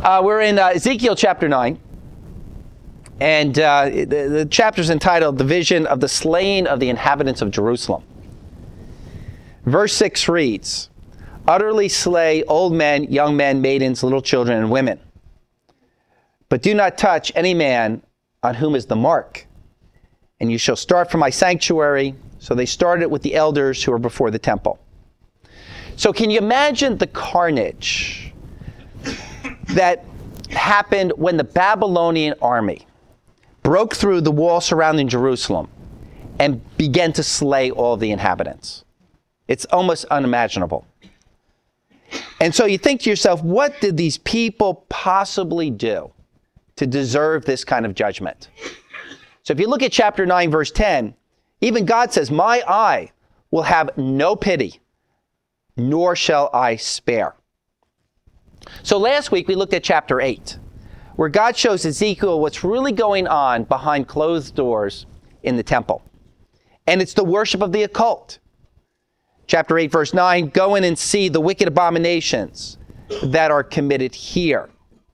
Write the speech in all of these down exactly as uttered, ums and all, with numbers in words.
Uh, we're in uh, Ezekiel chapter nine, and uh, the, the chapter's entitled, The Vision of the Slaying of the Inhabitants of Jerusalem. Verse six reads, "Utterly slay old men, young men, maidens, little children, and women. But do not touch any man on whom is the mark. And you shall start from my sanctuary." So they started with the elders who were before the temple. So can you imagine the carnage that happened when the Babylonian army broke through the wall surrounding Jerusalem and began to slay all the inhabitants? It's almost unimaginable. And so you think to yourself, what did these people possibly do to deserve this kind of judgment? So if you look at chapter nine, verse ten, even God says, "My eye will have no pity, nor shall I spare." So last week we looked at chapter eight, where God shows Ezekiel what's really going on behind closed doors in the temple. And it's the worship of the occult. Chapter eight, verse nine, "Go in and see the wicked abominations that are committed here."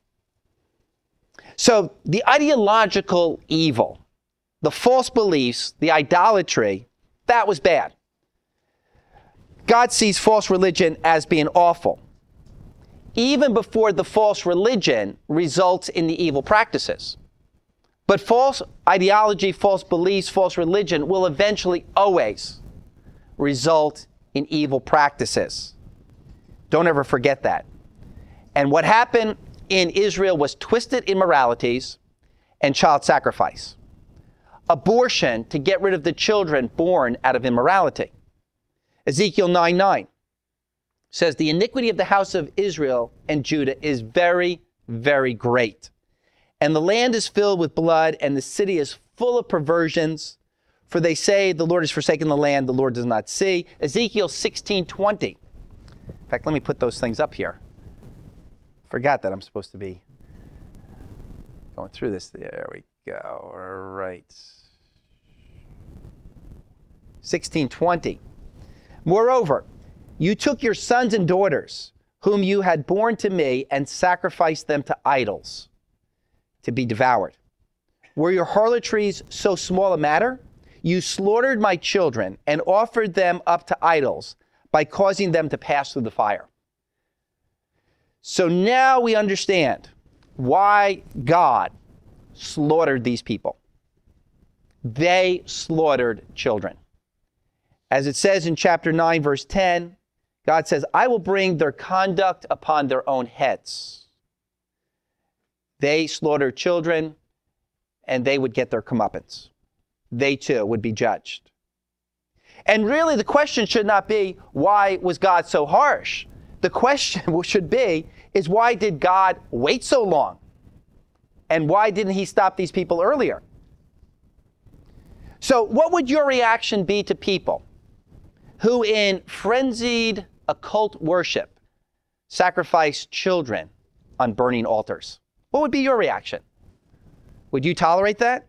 So the ideological evil, the false beliefs, the idolatry, that was bad. God sees false religion as being awful, even before the false religion results in the evil practices. But false ideology, false beliefs, false religion will eventually always result in evil practices. Don't ever forget that. And what happened in Israel was twisted immoralities and child sacrifice. Abortion to get rid of the children born out of immorality. Ezekiel nine nine says, "The iniquity of the house of Israel and Judah is very, very great. And the land is filled with blood, and the city is full of perversions. For they say, the Lord has forsaken the land, the Lord does not see." Ezekiel sixteen twenty. In fact, let me put those things up here. Forgot that I'm supposed to be going through this. There we go. All right. sixteen twenty. "Moreover, you took your sons and daughters, whom you had borne to me, and sacrificed them to idols, to be devoured. Were your harlotries so small a matter? You slaughtered my children and offered them up to idols by causing them to pass through the fire." So now we understand why God slaughtered these people. They slaughtered children. As it says in chapter nine, verse ten, God says, "I will bring their conduct upon their own heads." They slaughtered children, and they would get their comeuppance. They too would be judged. And really the question should not be, why was God so harsh? The question should be, is why did God wait so long? And why didn't he stop these people earlier? So what would your reaction be to people who in frenzied occult worship sacrifice children on burning altars? What would be your reaction? Would you tolerate that?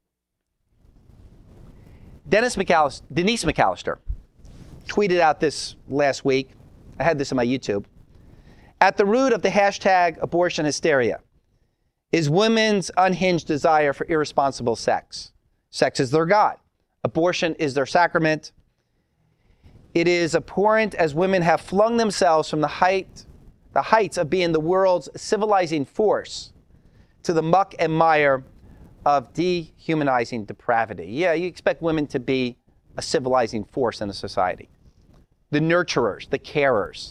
Dennis McAllister, Denise McAllister tweeted out this last week. I had this on my YouTube. "At the root of the hashtag abortion hysteria is women's unhinged desire for irresponsible sex. Sex is their God. Abortion is their sacrament. It is abhorrent as women have flung themselves from the height, the heights of being the world's civilizing force to the muck and mire of dehumanizing depravity." Yeah, you expect women to be a civilizing force in a society. The nurturers, the carers.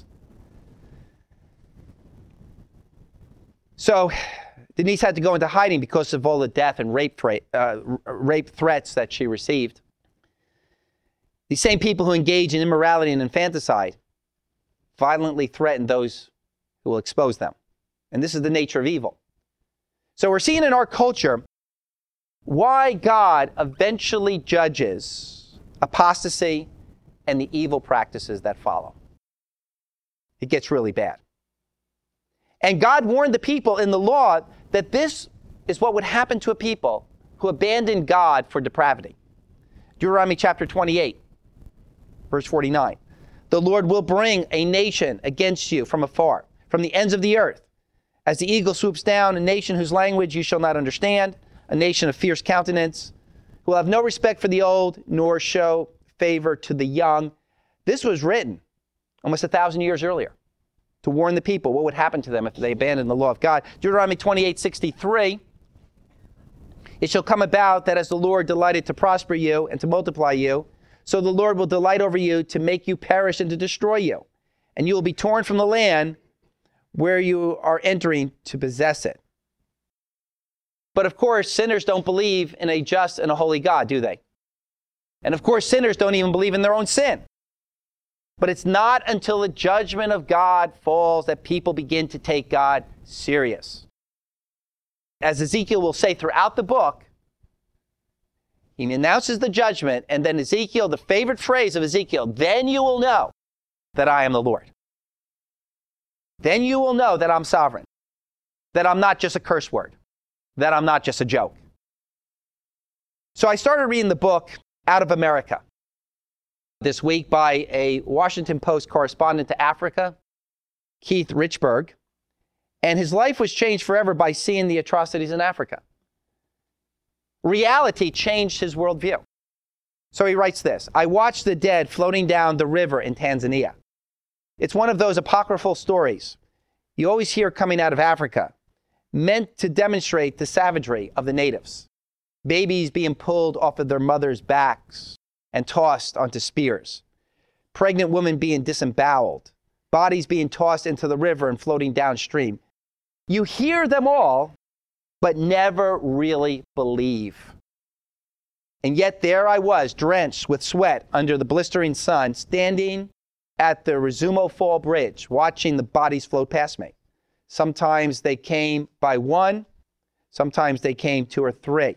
So Denise had to go into hiding because of all the death and rape, thre- uh, rape threats that she received. These same people who engage in immorality and infanticide violently threaten those who will expose them. And this is the nature of evil. So we're seeing in our culture why God eventually judges apostasy and the evil practices that follow. It gets really bad. And God warned the people in the law that this is what would happen to a people who abandoned God for depravity. Deuteronomy chapter twenty-eight, verse forty-nine. "The Lord will bring a nation against you from afar, from the ends of the earth, As the eagle swoops down, a nation whose language you shall not understand, a nation of fierce countenance, who will have no respect for the old, nor show favor to the young. This was written almost a thousand years earlier to warn the people what would happen to them if they abandoned the law of God. Deuteronomy twenty-eight sixty-three, it shall come about that as the Lord delighted to prosper you and to multiply you, so the Lord will delight over you to make you perish and to destroy you. And you will be torn from the land where you are entering to possess it. But of course, sinners don't believe in a just and a holy God, do they? And of course, sinners don't even believe in their own sin. But it's not until the judgment of God falls that people begin to take God serious. As Ezekiel will say throughout the book, he announces the judgment, and then Ezekiel, the favorite phrase of Ezekiel, then you will know that I am the Lord. Then you will know that I'm sovereign, that I'm not just a curse word, that I'm not just a joke. So I started reading the book Out of America this week by a Washington Post correspondent to Africa, Keith Richburg, and his life was changed forever by seeing the atrocities in Africa. Reality changed his worldview. So he writes this: I watched the dead floating down the river in Tanzania. It's one of those apocryphal stories you always hear coming out of Africa, meant to demonstrate the savagery of the natives. Babies being pulled off of their mothers' backs and tossed onto spears. Pregnant women being disemboweled. Bodies being tossed into the river and floating downstream. You hear them all, but never really believe. And yet there I was, drenched with sweat under the blistering sun, standing at the Rusumo Fall Bridge, watching the bodies float past me. Sometimes they came by one, sometimes they came two or three.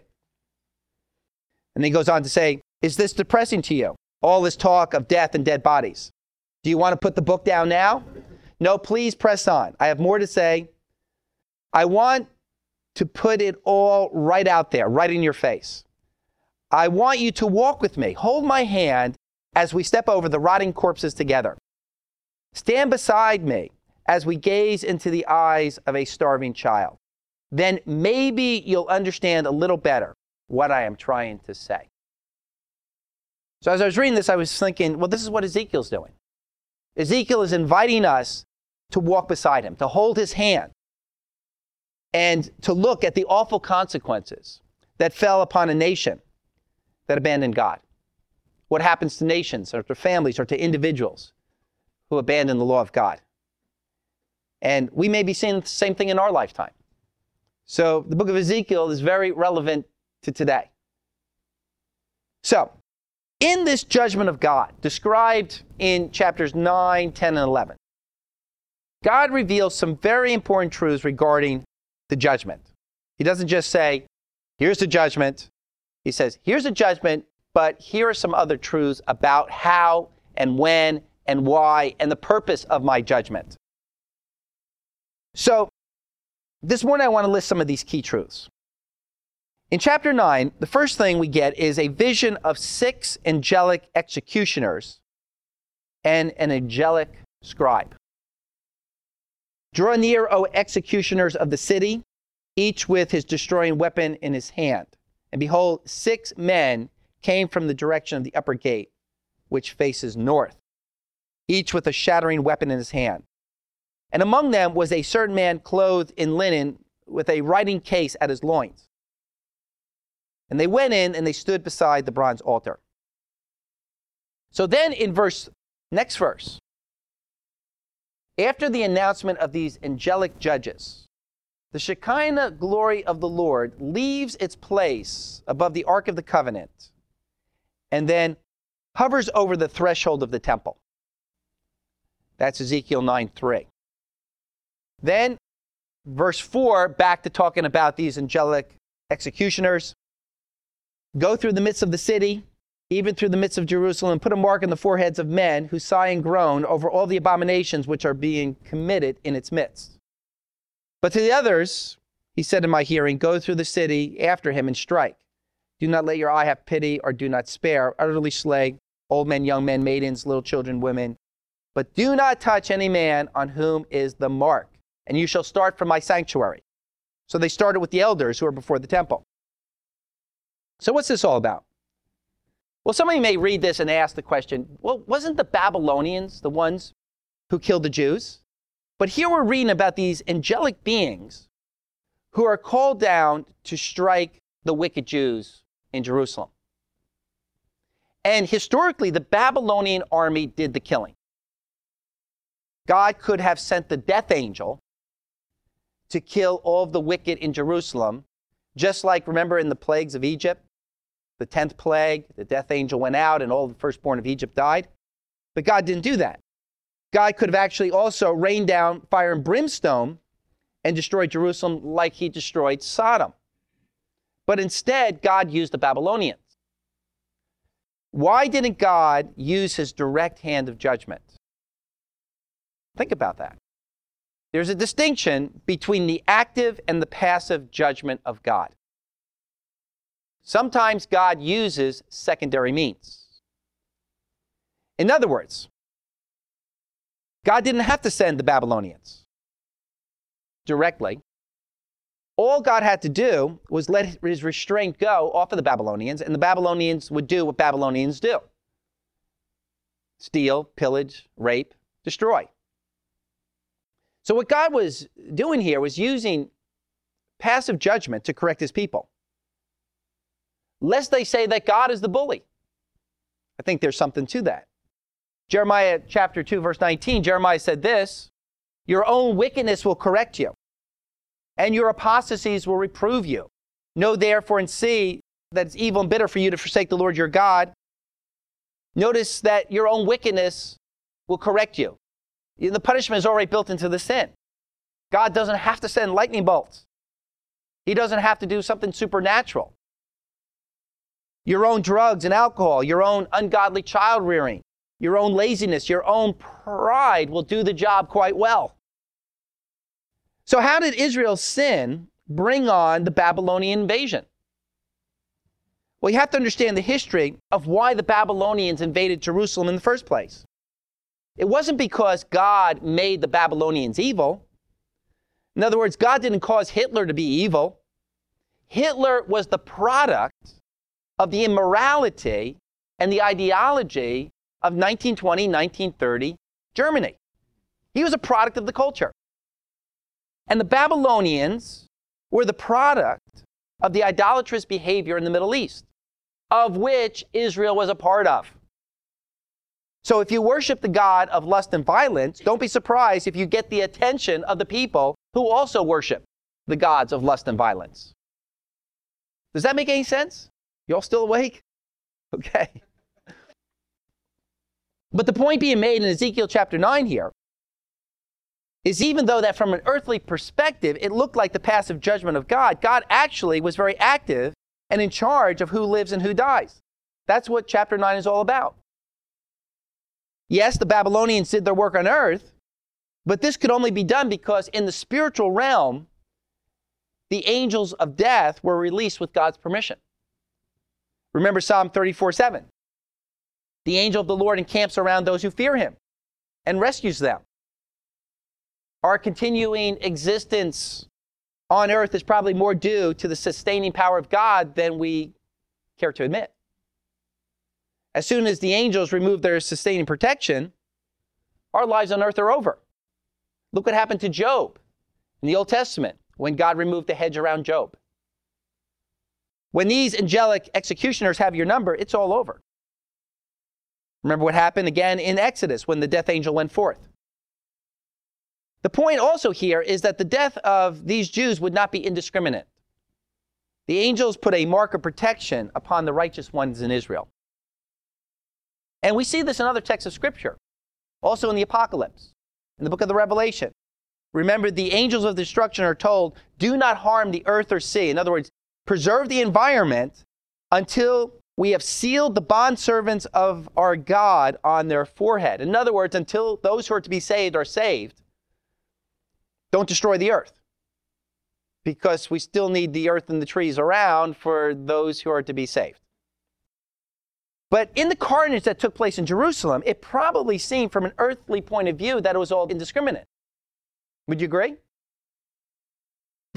And he goes on to say, is this depressing to you? All this talk of death and dead bodies. Do you want to put the book down now? No, please press on. I have more to say. I want to put it all right out there, right in your face. I want you to walk with me. Hold my hand as we step over the rotting corpses together. Stand beside me as we gaze into the eyes of a starving child. Then maybe you'll understand a little better what I am trying to say. So as I was reading this, I was thinking, well, this is what Ezekiel's doing. Ezekiel is inviting us to walk beside him, to hold his hand, and to look at the awful consequences that fell upon a nation that abandoned God. What happens to nations or to families or to individuals who abandon the law of God. And we may be seeing the same thing in our lifetime. So the book of Ezekiel is very relevant to today. So, in this judgment of God, described in chapters nine, ten, and eleven, God reveals some very important truths regarding the judgment. He doesn't just say, here's the judgment. He says, here's the judgment, but here are some other truths about how and when and why and the purpose of my judgment. So, this morning I want to list some of these key truths. In chapter nine, the first thing we get is a vision of six angelic executioners and an angelic scribe. Draw near, O executioners of the city, each with his destroying weapon in his hand. And behold, six men came from the direction of the upper gate, which faces north, each with a shattering weapon in his hand. And among them was a certain man clothed in linen with a writing case at his loins. And they went in and they stood beside the bronze altar. So then in verse, next verse, after the announcement of these angelic judges, the Shekinah glory of the Lord leaves its place above the Ark of the Covenant and then hovers over the threshold of the temple. That's Ezekiel nine three. Then, verse four, back to talking about these angelic executioners. Go through the midst of the city, even through the midst of Jerusalem, put a mark on the foreheads of men who sigh and groan over all the abominations which are being committed in its midst. But to the others, he said in my hearing, go through the city after him and strike. Do not let your eye have pity, or do not spare, utterly slay old men, young men, maidens, little children, women. But do not touch any man on whom is the mark, and you shall start from my sanctuary. So they started with the elders who are before the temple. So what's this all about? Well, somebody may read this and ask the question, well, wasn't the Babylonians the ones who killed the Jews? But here we're reading about these angelic beings who are called down to strike the wicked Jews in Jerusalem. And historically, the Babylonian army did the killing. God could have sent the death angel to kill all of the wicked in Jerusalem, just like, remember, in the plagues of Egypt, the tenth plague, the death angel went out and all the firstborn of Egypt died. But God didn't do that. God could have actually also rained down fire and brimstone and destroyed Jerusalem like he destroyed Sodom. But instead, God used the Babylonians. Why didn't God use his direct hand of judgment? Think about that. There's a distinction between the active and the passive judgment of God. Sometimes God uses secondary means. In other words, God didn't have to send the Babylonians directly. All God had to do was let his restraint go off of the Babylonians, and the Babylonians would do what Babylonians do: steal, pillage, rape, destroy. So what God was doing here was using passive judgment to correct his people, lest they say that God is the bully. I think there's something to that. Jeremiah chapter two, verse nineteen, Jeremiah said this, "Your own wickedness will correct you, and your apostasies will reprove you. Know therefore and see that it's evil and bitter for you to forsake the Lord your God." Notice that your own wickedness will correct you. The punishment is already built into the sin. God doesn't have to send lightning bolts. He doesn't have to do something supernatural. Your own drugs and alcohol, your own ungodly child rearing, your own laziness, your own pride will do the job quite well. So how did Israel's sin bring on the Babylonian invasion? Well, you have to understand the history of why the Babylonians invaded Jerusalem in the first place. It wasn't because God made the Babylonians evil. In other words, God didn't cause Hitler to be evil. Hitler was the product of the immorality and the ideology of nineteen twenty, nineteen thirty Germany. He was a product of the culture. And the Babylonians were the product of the idolatrous behavior in the Middle East, of which Israel was a part of. So if you worship the god of lust and violence, don't be surprised if you get the attention of the people who also worship the gods of lust and violence. Does that make any sense? You all still awake? Okay. But the point being made in Ezekiel chapter nine here is, even though that from an earthly perspective, it looked like the passive judgment of God, God actually was very active and in charge of who lives and who dies. That's what chapter nine is all about. Yes, the Babylonians did their work on earth, but this could only be done because in the spiritual realm, the angels of death were released with God's permission. Remember Psalm thirty-four seven. The angel of the Lord encamps around those who fear him and rescues them. Our continuing existence on earth is probably more due to the sustaining power of God than we care to admit. As soon as the angels remove their sustaining protection, our lives on earth are over. Look what happened to Job in the Old Testament when God removed the hedge around Job. When these angelic executioners have your number, it's all over. Remember what happened again in Exodus when the death angel went forth. The point also here is that the death of these Jews would not be indiscriminate. The angels put a mark of protection upon the righteous ones in Israel. And we see this in other texts of Scripture, also in the Apocalypse, in the book of the Revelation. Remember, the angels of destruction are told, do not harm the earth or sea. In other words, preserve the environment until we have sealed the bondservants of our God on their forehead. In other words, until those who are to be saved are saved, don't destroy the earth, because we still need the earth and the trees around for those who are to be saved. But in the carnage that took place in Jerusalem, it probably seemed from an earthly point of view that it was all indiscriminate. Would you agree?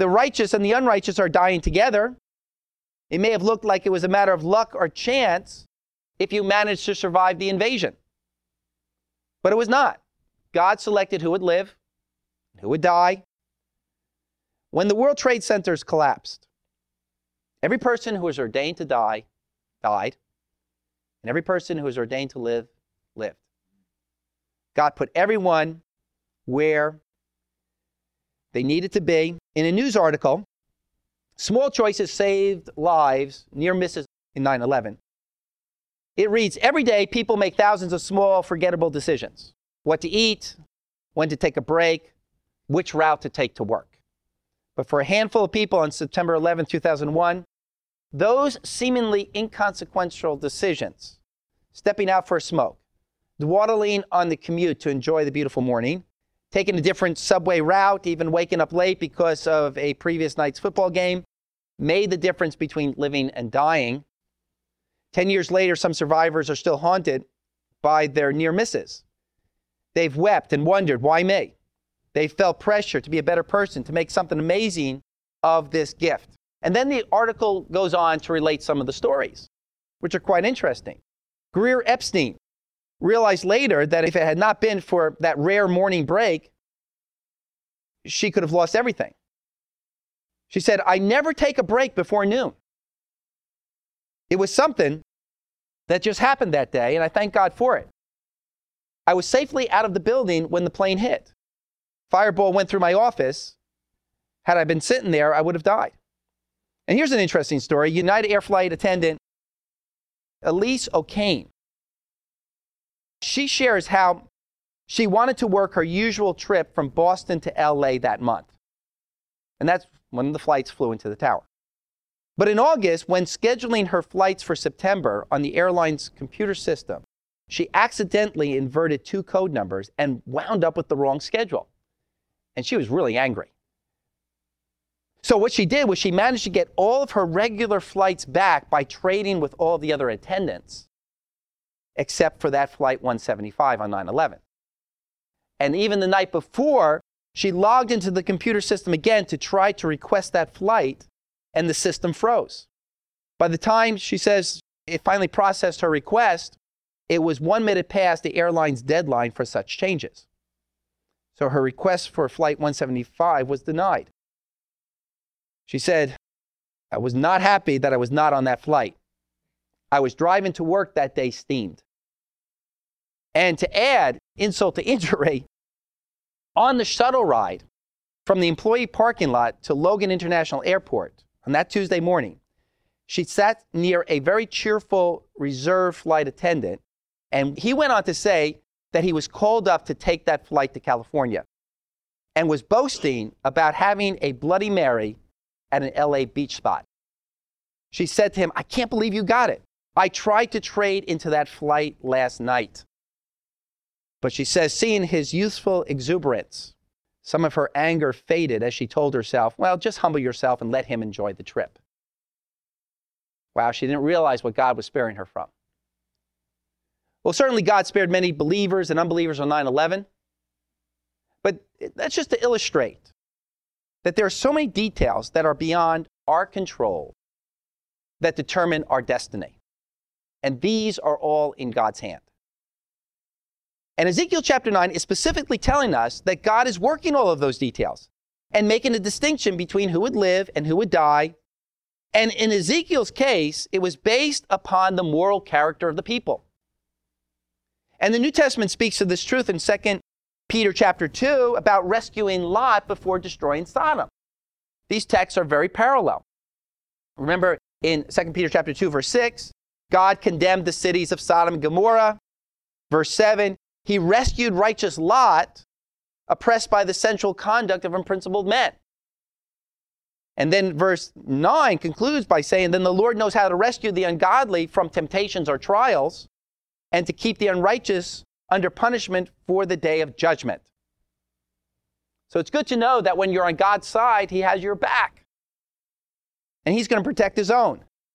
the righteous and the unrighteous are dying together. It may have looked like it was a matter of luck or chance if you managed to survive the invasion. But it was not. God selected who would live, who would die. When the World Trade Centers collapsed, every person who was ordained to die, died. And every person who was ordained to live, lived. God put everyone where they needed to be. In a news article, small choices saved lives, near misses in nine eleven. It reads, every day people make thousands of small, forgettable decisions. What to eat, when to take a break, which route to take to work. But for a handful of people on September eleventh, two thousand one, those seemingly inconsequential decisions, stepping out for a smoke, dawdling on the commute to enjoy the beautiful morning, taking a different subway route, even waking up late because of a previous night's football game, made the difference between living and dying. Ten years later, some survivors are still haunted by their near misses. They've wept and wondered, why me? They felt pressure to be a better person, to make something amazing of this gift. And then the article goes on to relate some of the stories, which are quite interesting. Greer Epstein realized later that if it had not been for that rare morning break, she could have lost everything. She said, I never take a break before noon. It was something that just happened that day, and I thank God for it. I was safely out of the building when the plane hit. Fireball went through my office. Had I been sitting there, I would have died. And here's an interesting story. United Air flight attendant Elise O'Kane. She shares how she wanted to work her usual trip from Boston to L A that month. And that's when the flights flew into the tower. But in August, when scheduling her flights for September on the airline's computer system, she accidentally inverted two code numbers and wound up with the wrong schedule. And she was really angry. So what she did was she managed to get all of her regular flights back by trading with all the other attendants, except for that flight one seventy-five on nine eleven. And even the night before, she logged into the computer system again to try to request that flight, and the system froze. By the time, she says, it finally processed her request, it was one minute past the airline's deadline for such changes. So her request for flight one seventy-five was denied. She said, I was not happy that I was not on that flight. I was driving to work that day steamed. And to add insult to injury, on the shuttle ride from the employee parking lot to Logan International Airport on that Tuesday morning, she sat near a very cheerful reserve flight attendant, and he went on to say that he was called up to take that flight to California and was boasting about having a Bloody Mary at an L A beach spot. She said to him, I can't believe you got it. I tried to trade into that flight last night. But she says, seeing his youthful exuberance, some of her anger faded as she told herself, well, just humble yourself and let him enjoy the trip. Wow, she didn't realize what God was sparing her from. Well, certainly God spared many believers and unbelievers on nine eleven. But that's just to illustrate that there are so many details that are beyond our control that determine our destiny. And these are all in God's hand. And Ezekiel chapter nine is specifically telling us that God is working all of those details and making a distinction between who would live and who would die. And in Ezekiel's case, it was based upon the moral character of the people. And the New Testament speaks of this truth in Second Peter chapter two about rescuing Lot before destroying Sodom. These texts are very parallel. Remember in Second Peter chapter two, verse six, God condemned the cities of Sodom and Gomorrah. Verse seven, he rescued righteous Lot, oppressed by the sensual conduct of unprincipled men. And then verse nine concludes by saying, then the Lord knows how to rescue the ungodly from temptations or trials, and to keep the unrighteous under punishment for the day of judgment. So it's good to know that when you're on God's side, he has your back. And he's going to protect his own.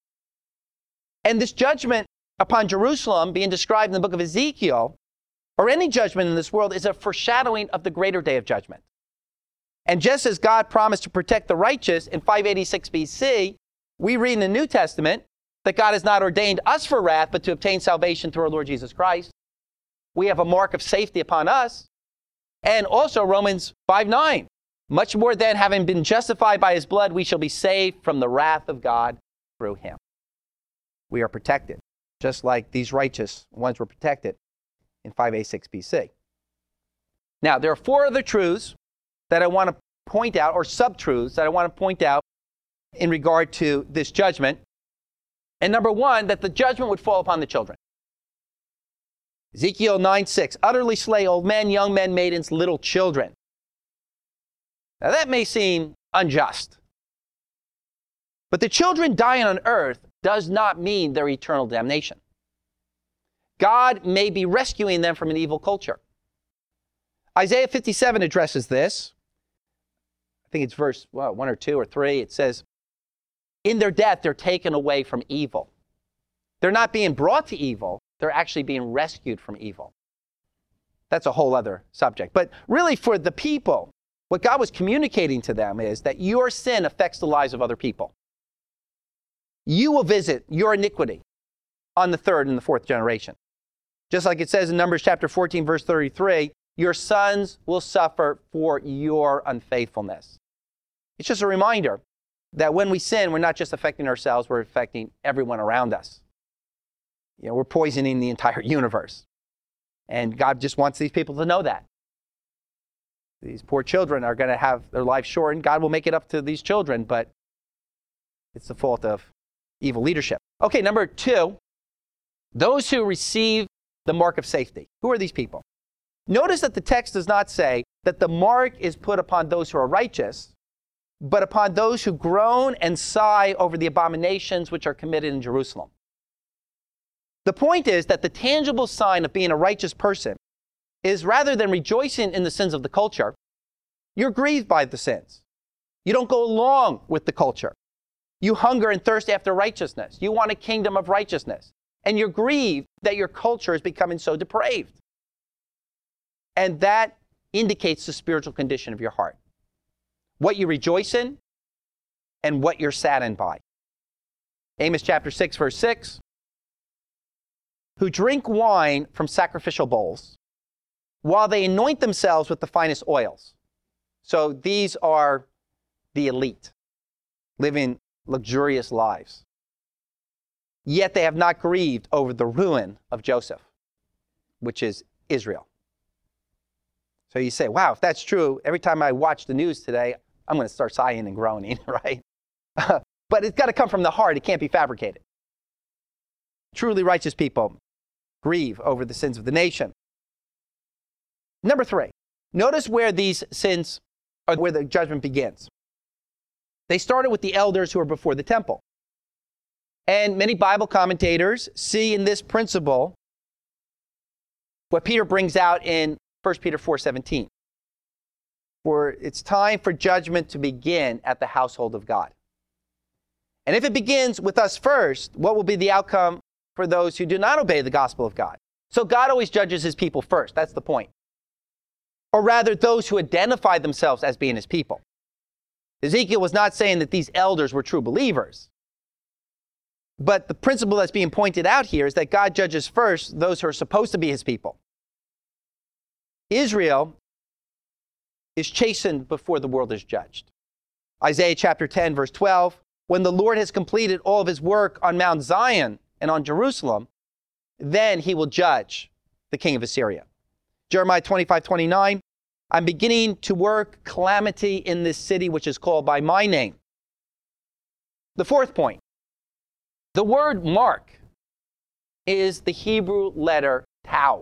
And this judgment upon Jerusalem being described in the book of Ezekiel, or any judgment in this world, is a foreshadowing of the greater day of judgment. And just as God promised to protect the righteous in five eighty-six B C, we read in the New Testament that God has not ordained us for wrath, but to obtain salvation through our Lord Jesus Christ. We have a mark of safety upon us. And also Romans five nine, much more than having been justified by his blood, we shall be saved from the wrath of God through him. We are protected, just like these righteous ones were protected in five eighty-six B C. Now, there are four other truths that I want to point out, or sub-truths that I want to point out in regard to this judgment. And number one, that the judgment would fall upon the children. Ezekiel nine six, utterly slay old men, young men, maidens, little children. Now that may seem unjust. But the children dying on earth does not mean their eternal damnation. God may be rescuing them from an evil culture. Isaiah fifty-seven addresses this. I think it's verse well, one or two or three. It says, in their death, they're taken away from evil. They're not being brought to evil. They're actually being rescued from evil. That's a whole other subject. But really for the people, what God was communicating to them is that your sin affects the lives of other people. You will visit your iniquity on the third and the fourth generation. Just like it says in Numbers chapter fourteen, verse thirty-three, your sons will suffer for your unfaithfulness. It's just a reminder that when we sin, we're not just affecting ourselves, we're affecting everyone around us. You know, we're poisoning the entire universe. And God just wants these people to know that. These poor children are going to have their lives shortened. God will make it up to these children, but it's the fault of evil leadership. Okay, number two, those who receive the mark of safety. Who are these people? Notice that the text does not say that the mark is put upon those who are righteous, but upon those who groan and sigh over the abominations which are committed in Jerusalem. The point is that the tangible sign of being a righteous person is rather than rejoicing in the sins of the culture, you're grieved by the sins. You don't go along with the culture. You hunger and thirst after righteousness. You want a kingdom of righteousness. And you're grieved that your culture is becoming so depraved. And that indicates the spiritual condition of your heart. What you rejoice in and what you're saddened by. Amos chapter six, verse six. Who drink wine from sacrificial bowls, while they anoint themselves with the finest oils. So these are the elite, living luxurious lives. Yet they have not grieved over the ruin of Joseph, which is Israel. So you say, wow, if that's true, every time I watch the news today, I'm going to start sighing and groaning, right? But it's got to come from the heart. It can't be fabricated. Truly righteous people grieve over the sins of the nation. Number three, notice where these sins, or where the judgment begins. They started with the elders who were before the temple. And many Bible commentators see in this principle what Peter brings out in First Peter four seventeen. For it's time for judgment to begin at the household of God. And if it begins with us first, what will be the outcome for those who do not obey the gospel of God? So God always judges his people first. That's the point. Or rather, those who identify themselves as being his people. Ezekiel was not saying that these elders were true believers. But the principle that's being pointed out here is that God judges first those who are supposed to be his people. Israel is chastened before the world is judged. Isaiah chapter ten, verse twelve, when the Lord has completed all of his work on Mount Zion and on Jerusalem, then he will judge the king of Assyria. Jeremiah twenty-five, twenty-nine, I'm beginning to work calamity in this city which is called by my name. The fourth point, the word mark is the Hebrew letter tau.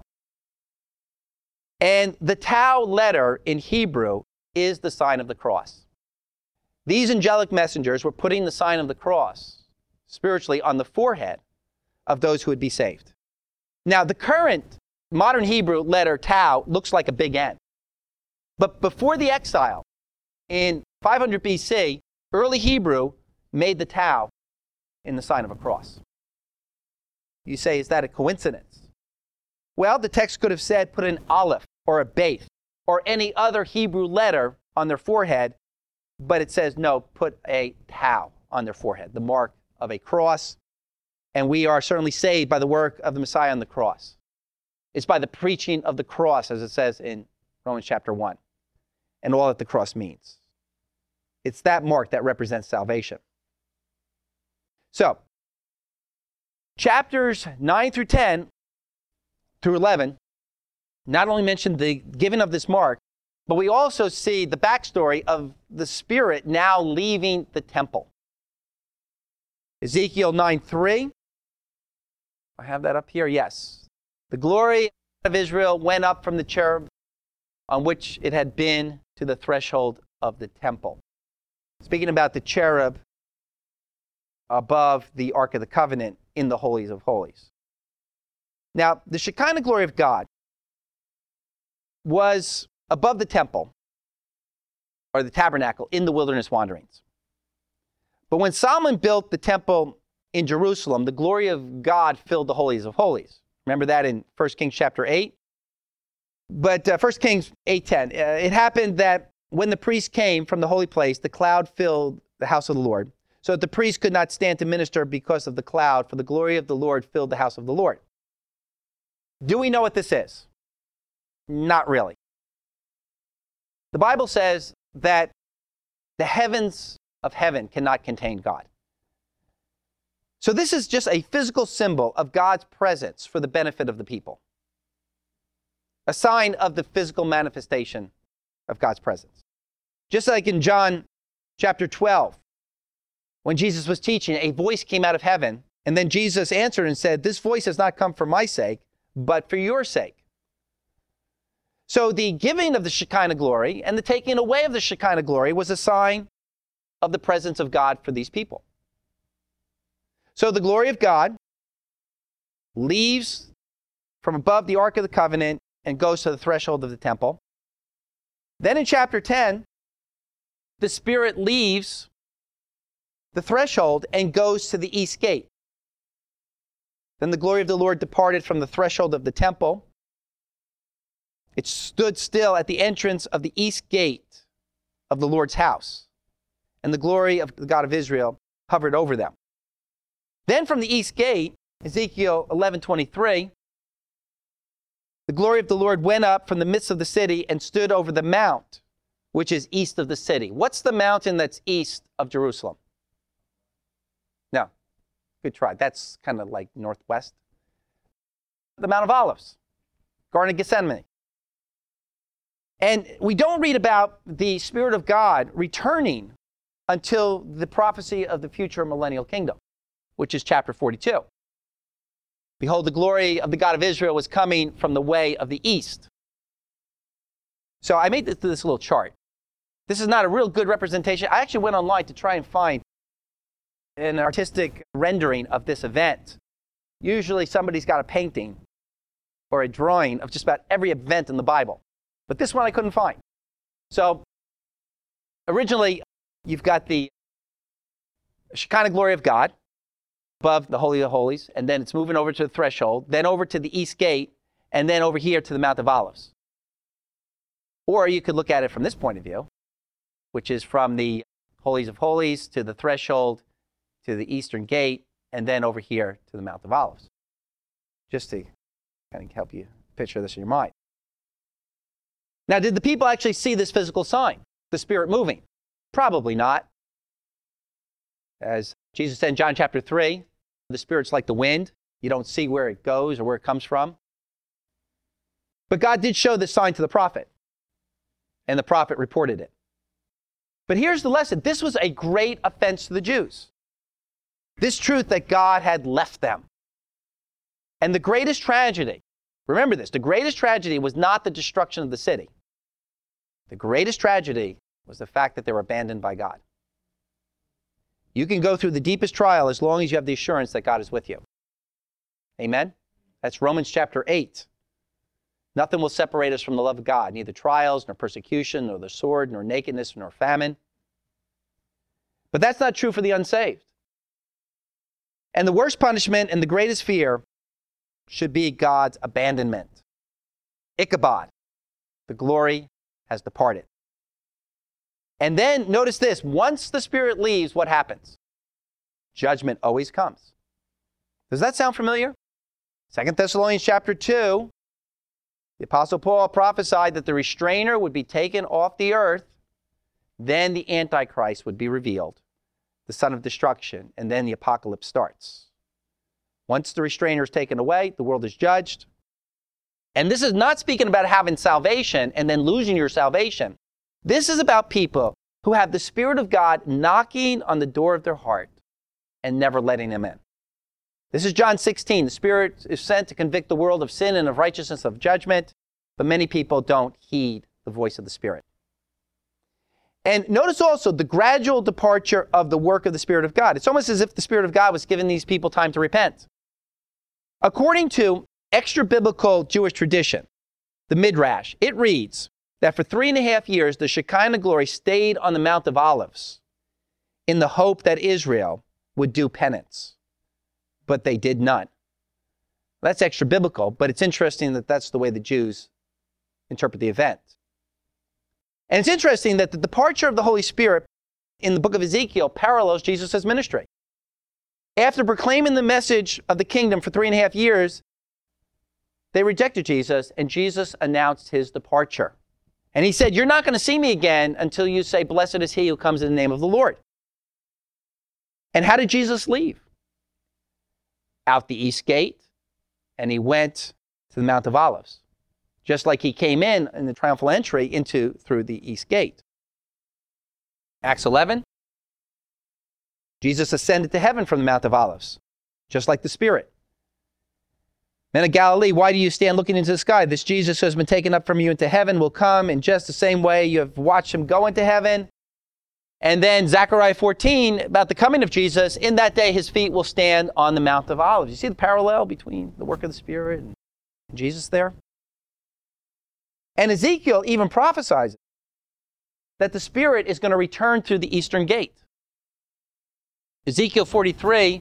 And the tau letter in Hebrew is the sign of the cross. These angelic messengers were putting the sign of the cross spiritually on the forehead of those who would be saved. Now, the current modern Hebrew letter tau looks like a big N. But before the exile, in five hundred B C, early Hebrew made the tau in the sign of a cross. You say, is that a coincidence? Well, the text could have said, put an aleph or a beth or any other Hebrew letter on their forehead, but it says, no, put a tau on their forehead, the mark of a cross. And we are certainly saved by the work of the Messiah on the cross. It's by the preaching of the cross, as it says in Romans chapter one, and all that the cross means. It's that mark that represents salvation. So, chapters nine through ten through eleven not only mention the giving of this mark, but we also see the backstory of the Spirit now leaving the temple. Ezekiel nine three. I have that up here, yes. The glory of Israel went up from the cherub on which it had been to the threshold of the temple. Speaking about the cherub above the Ark of the Covenant in the Holies of Holies. Now, the Shekinah glory of God was above the temple, or the tabernacle, in the wilderness wanderings. But when Solomon built the temple in Jerusalem, the glory of God filled the Holies of Holies. Remember that in First Kings chapter eight? But uh, First Kings eight ten, uh, it happened that when the priest came from the holy place, the cloud filled the house of the Lord, so that the priest could not stand to minister because of the cloud, for the glory of the Lord filled the house of the Lord. Do we know what this is? Not really. The Bible says that the heavens of heaven cannot contain God. So this is just a physical symbol of God's presence for the benefit of the people. A sign of the physical manifestation of God's presence. Just like in John chapter twelve, when Jesus was teaching, a voice came out of heaven, and then Jesus answered and said, "This voice has not come for my sake, but for your sake." So the giving of the Shekinah glory and the taking away of the Shekinah glory was a sign of the presence of God for these people. So the glory of God leaves from above the Ark of the Covenant and goes to the threshold of the temple. Then in chapter ten, the Spirit leaves the threshold and goes to the east gate. Then the glory of the Lord departed from the threshold of the temple. It stood still at the entrance of the east gate of the Lord's house, and the glory of the God of Israel hovered over them. Then from the east gate, Ezekiel eleven twenty-three, the glory of the Lord went up from the midst of the city and stood over the mount, which is east of the city. What's the mountain that's east of Jerusalem? No, good try. That's kind of like northwest. The Mount of Olives, Garden of Gethsemane. And we don't read about the Spirit of God returning until the prophecy of the future millennial kingdom, which is chapter forty-two. Behold, the glory of the God of Israel was coming from the way of the east. So I made this, this little chart. This is not a real good representation. I actually went online to try and find an artistic rendering of this event. Usually somebody's got a painting or a drawing of just about every event in the Bible. But this one I couldn't find. So originally, you've got the Shekinah glory of God above the Holy of Holies, and then it's moving over to the threshold, then over to the east gate, and then over here to the Mount of Olives. Or you could look at it from this point of view, which is from the Holies of Holies to the threshold to the eastern gate, and then over here to the Mount of Olives. Just to kind of help you picture this in your mind. Now, did the people actually see this physical sign, the Spirit moving? Probably not. As Jesus said in John chapter three, the Spirit's like the wind. You don't see where it goes or where it comes from. But God did show this sign to the prophet, and the prophet reported it. But here's the lesson. This was a great offense to the Jews. This truth that God had left them. And the greatest tragedy, remember this, the greatest tragedy was not the destruction of the city. The greatest tragedy was the fact that they were abandoned by God. You can go through the deepest trial as long as you have the assurance that God is with you. Amen? That's Romans chapter eight. Nothing will separate us from the love of God, neither trials, nor persecution, nor the sword, nor nakedness, nor famine. But that's not true for the unsaved. And the worst punishment and the greatest fear should be God's abandonment. Ichabod, the glory has departed. And then notice this, once the Spirit leaves, what happens? Judgment always comes. Does that sound familiar? Second Thessalonians chapter two, the Apostle Paul prophesied that the restrainer would be taken off the earth, then the Antichrist would be revealed, the son of destruction, and then the apocalypse starts. Once the restrainer is taken away, the world is judged. And this is not speaking about having salvation and then losing your salvation. This is about people who have the Spirit of God knocking on the door of their heart and never letting him in. This is John sixteen. The Spirit is sent to convict the world of sin and of righteousness, of judgment, but many people don't heed the voice of the Spirit. And notice also the gradual departure of the work of the Spirit of God. It's almost as if the Spirit of God was giving these people time to repent. According to extra-biblical Jewish tradition, the Midrash, it reads that for three and a half years, the Shekinah glory stayed on the Mount of Olives in the hope that Israel would do penance. But they did not. That's extra-biblical, but it's interesting that that's the way the Jews interpret the event. And it's interesting that the departure of the Holy Spirit in the book of Ezekiel parallels Jesus' ministry. After proclaiming the message of the kingdom for three and a half years, they rejected Jesus, and Jesus announced his departure. And he said, you're not going to see me again until you say, blessed is he who comes in the name of the Lord. And how did Jesus leave? Out the east gate, and he went to the Mount of Olives, just like he came in in the triumphal entry into through the east gate. Acts eleven, Jesus ascended to heaven from the Mount of Olives, just like the Spirit. Men of Galilee, why do you stand looking into the sky? This Jesus who has been taken up from you into heaven will come in just the same way you have watched him go into heaven. And then Zechariah fourteen, about the coming of Jesus, in that day his feet will stand on the Mount of Olives. You see the parallel between the work of the Spirit and Jesus there? And Ezekiel even prophesies that the Spirit is going to return through the eastern gate. Ezekiel forty-three,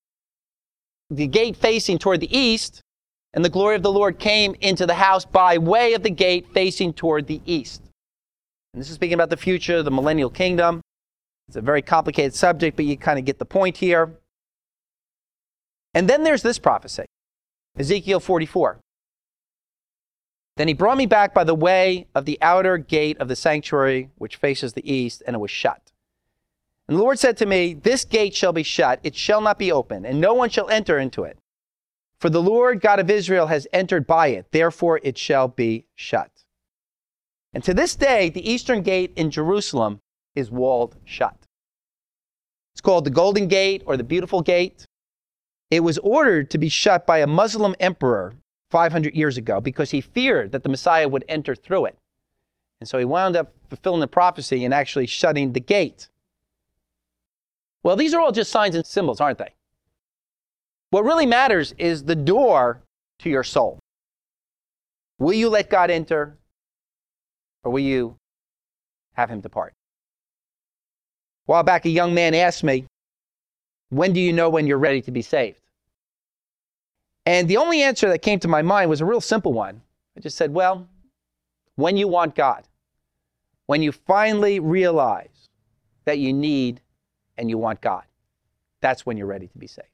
the gate facing toward the east, and the glory of the Lord came into the house by way of the gate facing toward the east. And this is speaking about the future, the millennial kingdom. It's a very complicated subject, but you kind of get the point here. And then there's this prophecy, Ezekiel forty-four. Then he brought me back by the way of the outer gate of the sanctuary, which faces the east, and it was shut. And the Lord said to me, this gate shall be shut, it shall not be open, and no one shall enter into it. For the Lord God of Israel has entered by it, therefore it shall be shut. And to this day, the eastern gate in Jerusalem is walled shut. It's called the Golden Gate or the Beautiful Gate. It was ordered to be shut by a Muslim emperor five hundred years ago because he feared that the Messiah would enter through it. And so he wound up fulfilling the prophecy and actually shutting the gate. Well, these are all just signs and symbols, aren't they? What really matters is the door to your soul. Will you let God enter, or will you have him depart? A while back, a young man asked me, when do you know when you're ready to be saved? And the only answer that came to my mind was a real simple one. I just said, well, when you want God, when you finally realize that you need and you want God, that's when you're ready to be saved.